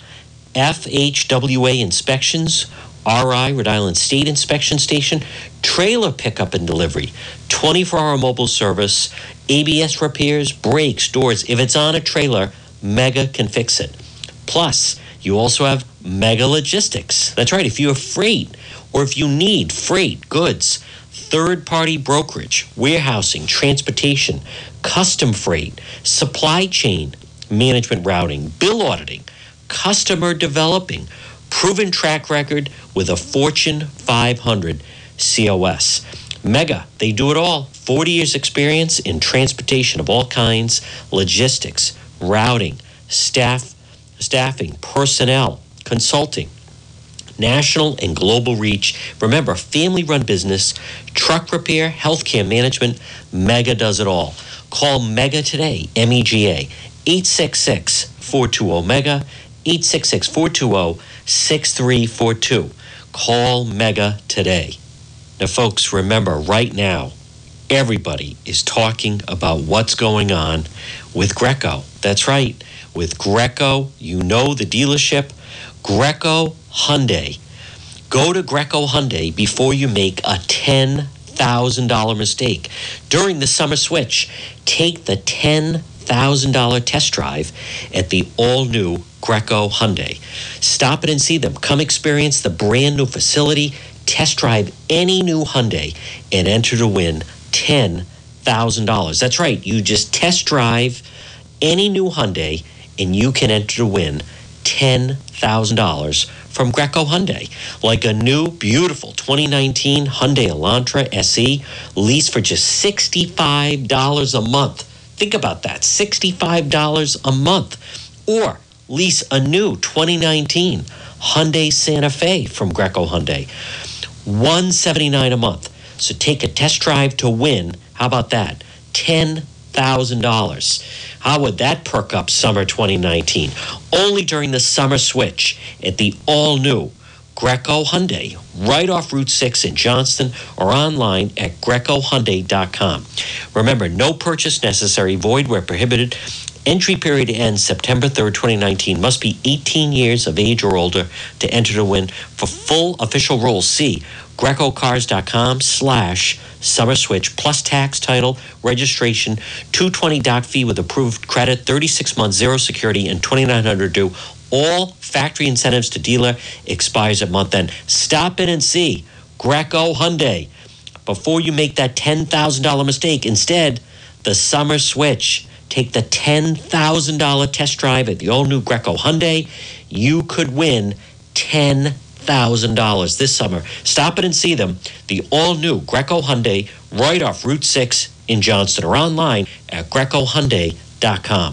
[SPEAKER 7] F H W A inspections, R I, Rhode Island State Inspection Station, trailer pickup and delivery, twenty-four hour mobile service, A B S repairs, brakes, doors. If it's on a trailer, Mega can fix it. Plus, you also have Mega Logistics. That's right, if you have freight or if you need freight, goods, third-party brokerage, warehousing, transportation, custom freight, supply chain, management routing, bill auditing, customer developing, proven track record with a Fortune five hundred C O S. Mega, they do it all. forty years experience in transportation of all kinds, logistics, routing, staff, staffing, personnel, consulting, national and global reach. Remember, family-run business, truck repair, healthcare management, Mega does it all. Call Mega today, M E G A, eight six six, four two zero, MEGA, eight six six, four two zero, six three four two. Call Mega today. Now, folks, remember, right now, everybody is talking about what's going on with Greco. That's right. With Greco, you know the dealership, Greco Hyundai. Go to Greco Hyundai before you make a ten thousand dollars mistake. During the summer switch, take the ten thousand dollars test drive at the all-new Greco Hyundai. Stop it and see them. Come experience the brand new facility. Test drive any new Hyundai and enter to win ten thousand dollars. That's right. You just test drive any new Hyundai and you can enter to win ten thousand dollars from Greco Hyundai. Like a new, beautiful twenty nineteen Hyundai Elantra S E, leased for just sixty-five dollars a month. Think about that, sixty-five dollars a month. Or lease a new twenty nineteen Hyundai Santa Fe from Greco Hyundai, one hundred seventy-nine dollars a month. So take a test drive to win. How about that? ten thousand dollars. How would that perk up summer twenty nineteen? Only during the summer switch at the all-new Greco Hyundai, right off Route six in Johnston, or online at greco hyundai dot com. Remember, no purchase necessary, void where prohibited. Entry period ends September third, twenty nineteen. Must be eighteen years of age or older to enter to win. For full official rules, see grecocars.com slash summer switch, plus tax, title, registration, two hundred twenty dollars doc fee with approved credit, thirty-six months, zero security, and twenty-nine hundred dollars due. All factory incentives to dealer expires at month end. Stop in and see Greco Hyundai before you make that ten thousand dollars mistake. Instead, the summer switch. Take the ten thousand dollars test drive at the all-new Greco Hyundai. You could win ten thousand dollars this summer. Stop it and see them. The all-new Greco Hyundai right off Route six in Johnston, or online at greco hyundai dot com.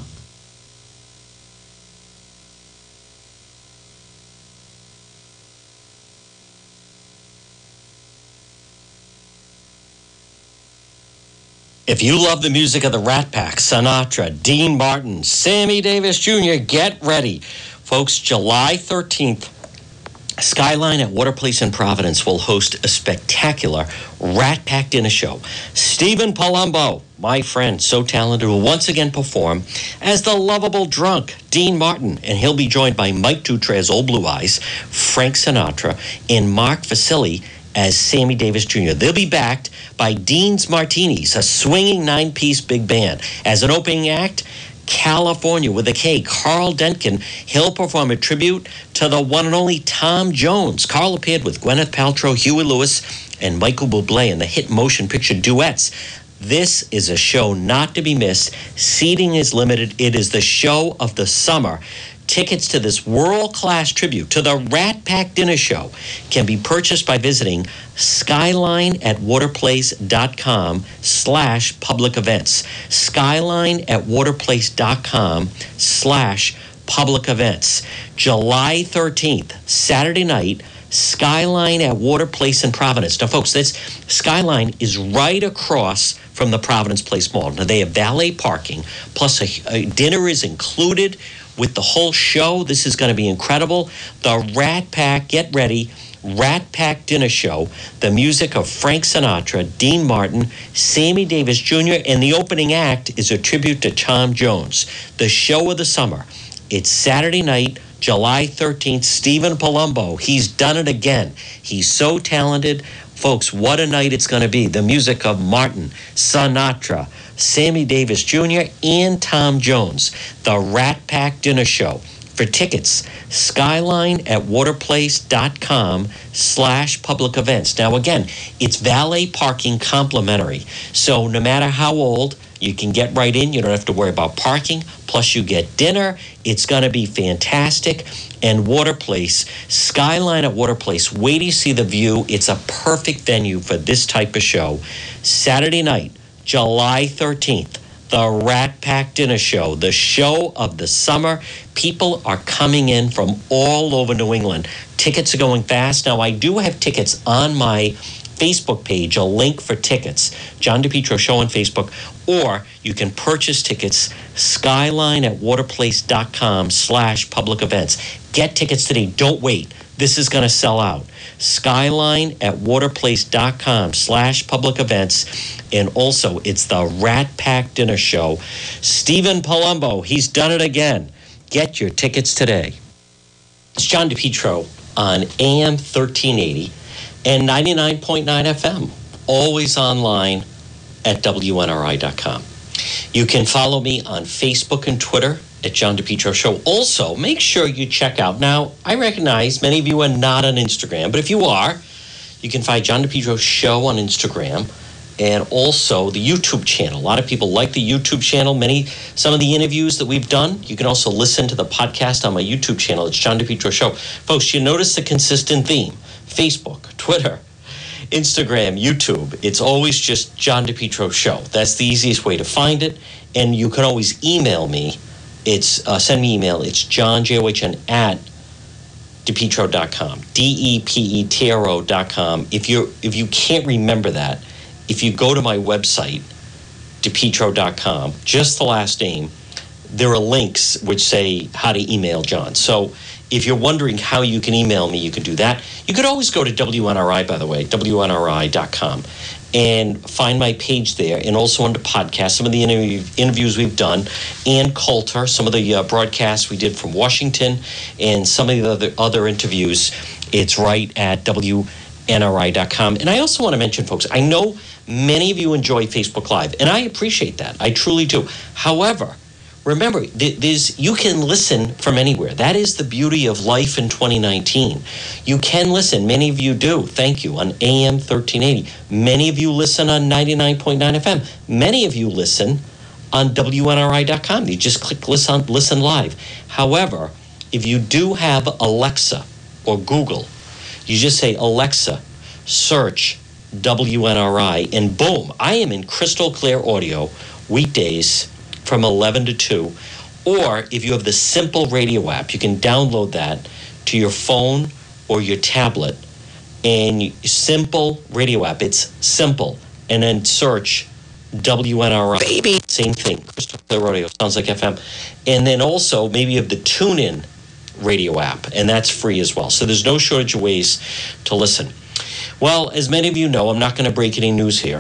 [SPEAKER 7] If you love the music of the Rat Pack, Sinatra, Dean Martin, Sammy Davis Junior, get ready. Folks, July thirteenth, Skyline at Water Place in Providence will host a spectacular Rat Pack dinner show. Stephen Palumbo, my friend, so talented, will once again perform as the lovable drunk Dean Martin, and he'll be joined by Mike Dutra as Old Blue Eyes, Frank Sinatra, and Mark Vasili as Sammy Davis Junior They'll be backed by Dean's Martinis, a swinging nine-piece big band. As an opening act, California with a K, Carl Denkin. He'll perform a tribute to the one and only Tom Jones. Carl appeared with Gwyneth Paltrow, Huey Lewis, and Michael Bublé in the hit motion picture Duets. This is a show not to be missed. Seating is limited. It is the show of the summer. Tickets to this world-class tribute to the Rat Pack dinner show can be purchased by visiting skyline at waterplace.com slash public events. Skyline at waterplace.com slash public events. July thirteenth, Saturday night, Skyline at Water Place in Providence. Now, folks, this Skyline is right across from the Providence Place Mall. Now, they have valet parking, plus a, a dinner is included with the whole show. This is going to be incredible. The Rat Pack, get ready, Rat Pack dinner show. The music of Frank Sinatra, Dean Martin, Sammy Davis Junior, and the opening act is a tribute to Tom Jones. The show of the summer. It's Saturday night, July thirteenth. Stephen Palumbo, he's done it again. He's so talented. Folks, what a night it's going to be. The music of Martin, Sinatra, Sammy Davis Junior, and Tom Jones. The Rat Pack dinner show. For tickets, skyline at waterplace.com slash public events. Now, again, it's valet parking complimentary. So no matter how old, you can get right in. You don't have to worry about parking. Plus, you get dinner. It's going to be fantastic. And Water Place, Skyline at Water Place. Wait till you see the view. It's a perfect venue for this type of show. Saturday night, July thirteenth, the Rat Pack dinner show, the show of the summer. People are coming in from all over New England. Tickets are going fast. Now, I do have tickets on my Facebook page, a link for tickets, John DePietro Show on Facebook, or you can purchase tickets, skyline at waterplace.com slash public events. Get tickets today. Don't wait. This is going to sell out. Skyline at waterplace.com slash public events. And also, it's the Rat Pack dinner show. Stephen Palumbo, he's done it again. Get your tickets today. It's John DePietro on A M thirteen eighty and ninety-nine point nine F M. Always online at W N R I dot com. You can follow me on Facebook and Twitter at John DePietro Show. Also, make sure you check out. Now, I recognize many of you are not on Instagram, but if you are, you can find John DePietro Show on Instagram and also the YouTube channel. A lot of people like the YouTube channel. Many, some of the interviews that we've done, you can also listen to the podcast on my YouTube channel. It's John DePietro Show. Folks, you notice the consistent theme. Facebook, Twitter, Instagram, YouTube. It's always just John DePietro Show. That's the easiest way to find it. And you can always email me. It's uh, send me email. It's John, J O H N, at DePietro dot com. D E P E T R O dot com. If you if you can't remember that, if you go to my website, DePietro dot com, just the last name, there are links which say how to email John. So if you're wondering how you can email me, you can do that. You could always go to W N R I, by the way, W N R I dot com, and find my page there, and also under podcasts, some of the interview, interviews we've done, and Coulter, some of the uh, broadcasts we did from Washington, and some of the other, other interviews. It's right at W N R I dot com. And I also want to mention, folks, I know many of you enjoy Facebook Live, and I appreciate that. I truly do. However, remember, there's, you can listen from anywhere. That is the beauty of life in twenty nineteen. You can listen. Many of you do. Thank you. On A M thirteen eighty. Many of you listen on ninety-nine point nine F M. Many of you listen on W N R I dot com. You just click listen, listen live. However, if you do have Alexa or Google, you just say, Alexa, search W N R I, and boom, I am in crystal clear audio weekdays from eleven to two. Or if you have the Simple Radio app, you can download that to your phone or your tablet. And you, Simple Radio app, it's simple. And then search W N R I. Baby. Same thing, crystal clear audio, sounds like F M. And then also, maybe you have the TuneIn radio app, and that's free as well. So there's no shortage of ways to listen. Well, as many of you know, I'm not going to break any news here,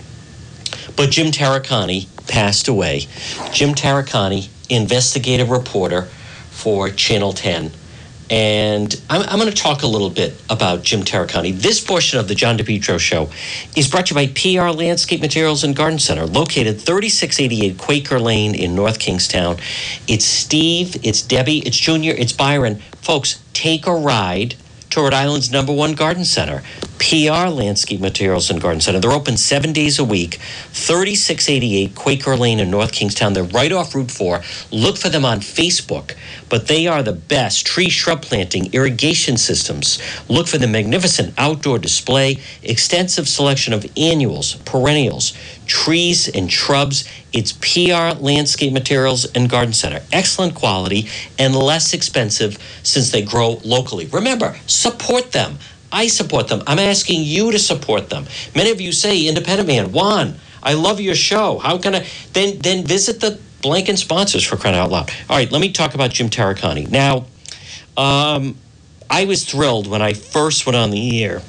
[SPEAKER 7] but Jim Taricani passed away. Jim Taricani, investigative reporter for Channel ten. And I'm, I'm going to talk a little bit about Jim Taricani. This portion of the John DePietro Show is brought to you by P R Landscape Materials and Garden Center, located thirty-six eighty-eight Quaker Lane in North Kingstown. It's Steve, it's Debbie, it's Junior, it's Byron. Folks, take a ride to Rhode Island's number one garden center, P R Landscape Materials and Garden Center. They're open seven days a week, thirty-six eighty-eight Quaker Lane in North Kingstown. They're right off Route four. Look for them on Facebook. But they are the best tree shrub planting irrigation systems. Look for the magnificent outdoor display, extensive selection of annuals, perennials, trees, and shrubs. It's P R Landscape Materials and Garden Center. Excellent quality and less expensive since they grow locally. Remember, support them. I support them. I'm asking you to support them. Many of you say, Independent Man, Juan, I love your show. How can I? Then, then visit the blanket sponsors, for crying out loud. All right, let me talk about Jim Taricani. Now, um, I was thrilled when I first went on the air,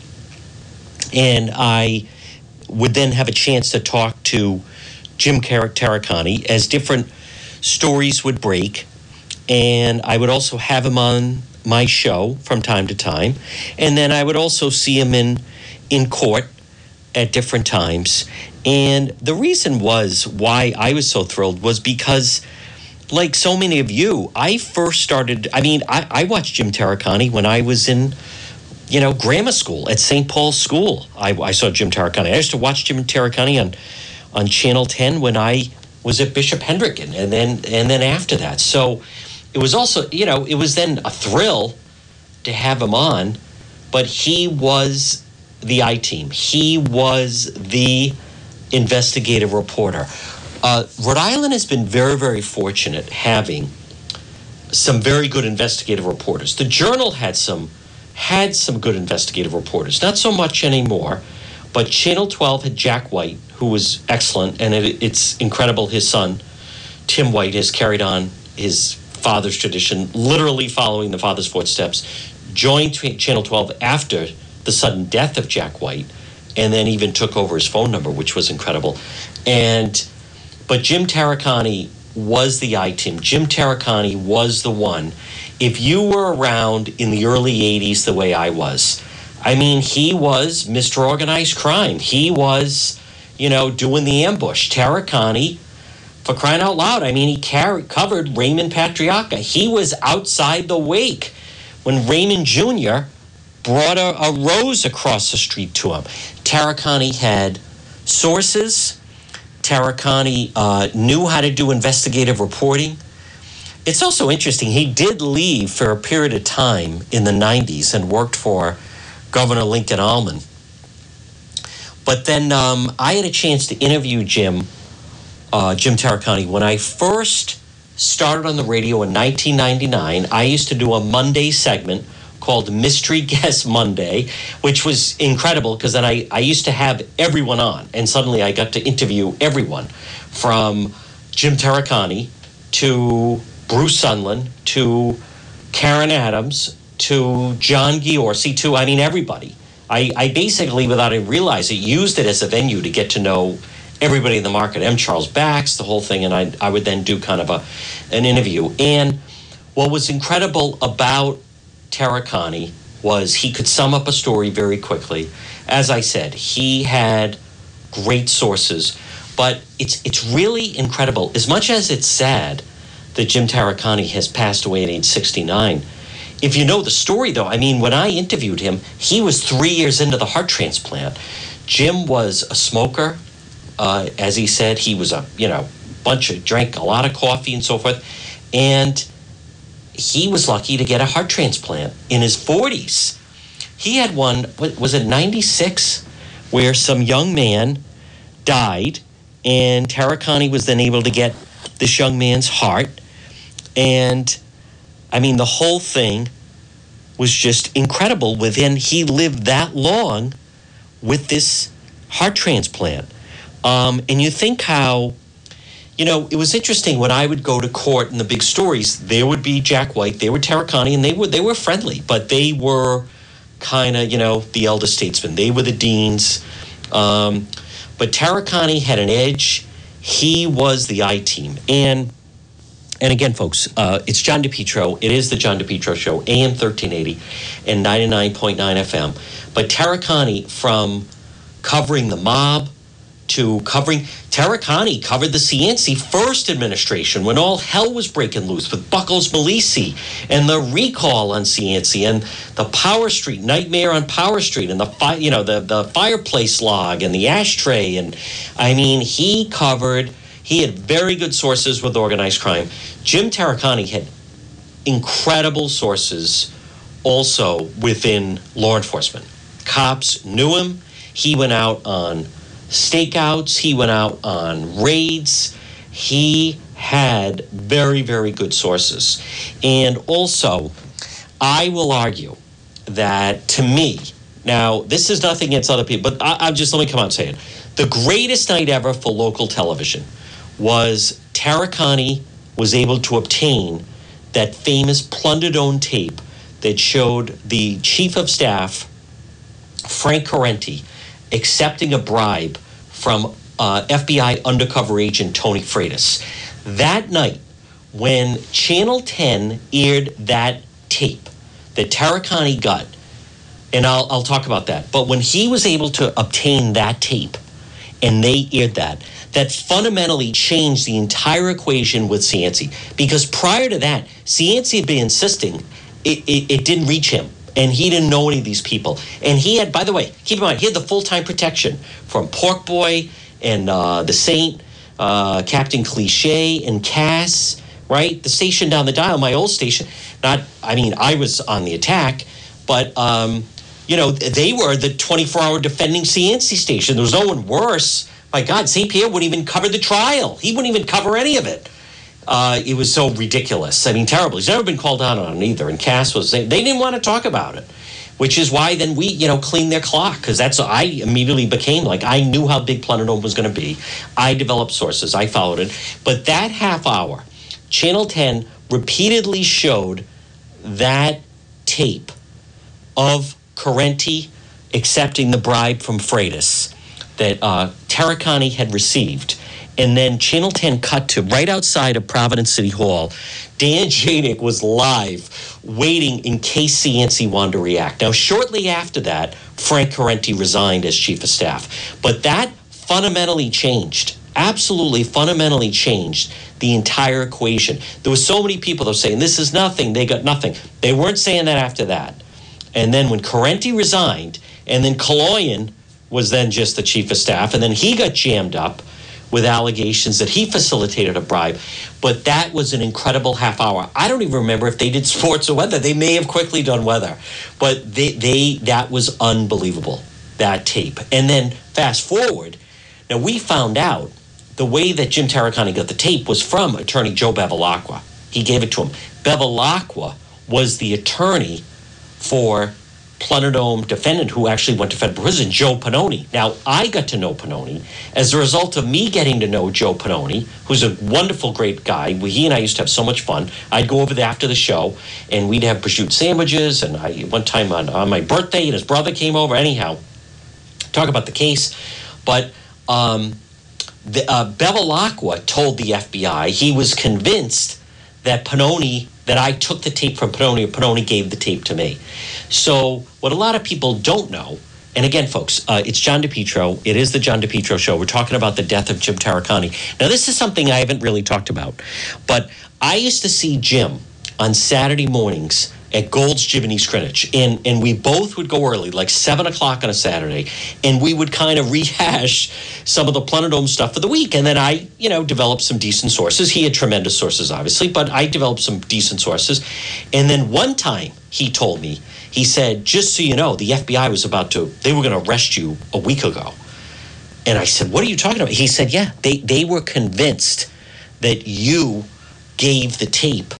[SPEAKER 7] and I would then have a chance to talk to Jim Taricani as different stories would break, and I would also have him on my show from time to time, and then I would also see him in in court at different times. And the reason was why I was so thrilled was because, like so many of you, I first started, I mean, I, I watched Jim Taricani when I was in, you know, grammar school at Saint Paul's School. I, I saw Jim Taricani. I used to watch Jim Taricani on on Channel ten when I was at Bishop Hendricken, and then and then after that. So it was also, you know, it was then a thrill to have him on, but he was the I-team. He was the investigative reporter. Uh, Rhode Island has been very, very fortunate having some very good investigative reporters. The Journal had some had some good investigative reporters, not so much anymore, but Channel twelve had Jack White, who was excellent, and it, it's incredible his son, Tim White, has carried on his father's tradition, literally following the father's footsteps, joined Channel twelve after the sudden death of Jack White, and then even took over his phone number, which was incredible. And but Jim Taricani was the I-team. Jim Taricani was the one. If you were around in the early eighties the way I was, I mean, he was Mister Organized Crime. He was, you know, doing the ambush. Taricani, for crying out loud, I mean, he carried, covered Raymond Patriarca. He was outside the wake when Raymond Junior brought a, a rose across the street to him. Taricani had sources. Taricani uh, knew how to do investigative reporting. It's also interesting, he did leave for a period of time in the nineties and worked for Governor Lincoln Almond. But then um, I had a chance to interview Jim, uh, Jim Taricani. When I first started on the radio in nineteen ninety-nine, I used to do a Monday segment called Mystery Guest Monday, which was incredible because then I, I used to have everyone on, and suddenly I got to interview everyone from Jim Taricani to Bruce Sunland to Karen Adams to John Giorgi to, I mean, everybody. I, I basically, without even realizing it, used it as a venue to get to know everybody in the market, M. Charles Bax, the whole thing, and I, I would then do kind of a an interview. And what was incredible about Taricani was he could sum up a story very quickly. As I said, he had great sources, but it's it's really incredible. As much as it's sad that Jim Taricani has passed away at age sixty-nine, if you know the story, though, I mean, when I interviewed him, he was three years into the heart transplant. Jim was a smoker. Uh, as he said, he was a, you know, bunch of, drank a lot of coffee and so forth. And he was lucky to get a heart transplant in his forties. He had one, was it ninety-six, where some young man died, and Taricani was then able to get this young man's heart. And, I mean, the whole thing was just incredible. Within, he lived that long with this heart transplant. Um, and you think how, you know, it was interesting when I would go to court in the big stories, there would be Jack White, there were Taricani, and they were they were friendly, but they were kind of, you know, the elder statesmen. They were the deans. Um, but Taricani had an edge. He was the I-team. And and again, folks, uh, it's John DePietro. It is the John DePietro Show, A M thirteen eighty and ninety-nine point nine F M. But Taricani, from covering the mob to covering, Taricani covered the Cianci first administration when all hell was breaking loose with Buckles Malisi and the recall on Cianci and the Power Street nightmare on Power Street and the fi- you know the the fireplace log and the ashtray. And I mean, he covered. He had very good sources with organized crime. Jim Taricani had incredible sources also within law enforcement. Cops knew him. He went out on stakeouts. He went out on raids. He had very, very good sources. And also, I will argue that, to me, now, this is nothing against other people, but I, I'm just, let me come out and say it. The greatest night ever for local television was Taricani was able to obtain that famous Plunderdome tape that showed the chief of staff, Frank Correnti, accepting a bribe from uh, F B I undercover agent Tony Freitas. That night, when Channel ten aired that tape that Taricani got, and I'll, I'll talk about that, but when he was able to obtain that tape and they aired that, that fundamentally changed the entire equation with Cianci. Because prior to that, Cianci had been insisting it, it, it didn't reach him. And he didn't know any of these people. And he had, by the way, keep in mind, he had the full-time protection from Pork Boy and uh, the Saint, uh, Captain Cliche and Cass, right? The station down the dial, my old station. Not, I mean, I was on the attack, but, um, you know, they were the twenty-four hour defending Cianci station. There was no one worse. My God, Saint Pierre wouldn't even cover the trial. He wouldn't even cover any of it. Uh, it was so ridiculous. I mean, terrible. He's never been called out on it either. And Cass was, they didn't want to talk about it, which is why then we, you know, cleaned their clock. Because that's, I immediately became like, I knew how big Plunderdome was going to be. I developed sources. I followed it. But that half hour, Channel ten repeatedly showed that tape of Correnti accepting the bribe from Freitas that uh, Taricani had received. And then Channel ten cut to right outside of Providence City Hall. Dan Janik was live, waiting in case Cianci wanted to react. Now, shortly after that, Frank Correnti resigned as chief of staff. But that fundamentally changed, absolutely fundamentally changed the entire equation. There were so many people that were saying, this is nothing, they got nothing. They weren't saying that after that. And then when Correnti resigned, and then Kaloyan was then just the chief of staff, and then he got jammed up with allegations that he facilitated a bribe. But that was an incredible half hour. I don't even remember if they did sports or weather. They may have quickly done weather. But they, they that was unbelievable, that tape. And then fast forward, now we found out the way that Jim Taricani got the tape was from attorney Joe Bevilacqua. He gave it to him. Bevilacqua was the attorney for Plunderdome defendant who actually went to federal prison, Joe Pannoni. Now, I got to know Pannoni as a result of me getting to know Joe Pannoni, who's a wonderful, great guy. We, he and I used to have so much fun. I'd go over there after the show, and we'd have prosciutto sandwiches, and I one time on, on my birthday, and his brother came over. Anyhow, talk about the case. But um, the, uh, Bevilacqua told the F B I he was convinced that Pannoni, that I took the tape from Pannoni, or Pannoni gave the tape to me. So what a lot of people don't know, and again, folks, uh, it's John DePietro. It is the John DePietro Show. We're talking about the death of Jim Taricani. Now, this is something I haven't really talked about, but I used to see Jim on Saturday mornings at Gold's Gym in East Greenwich, and, and we both would go early, like seven o'clock on a Saturday, and we would kind of rehash some of the Plunderdome stuff for the week, and then I, you know, developed some decent sources. He had tremendous sources, obviously, but I developed some decent sources. And then one time he told me, he said, just so you know, the F B I was about to, they were going to arrest you a week ago. And I said, what are you talking about? He said, yeah, they, they were convinced that you gave the tape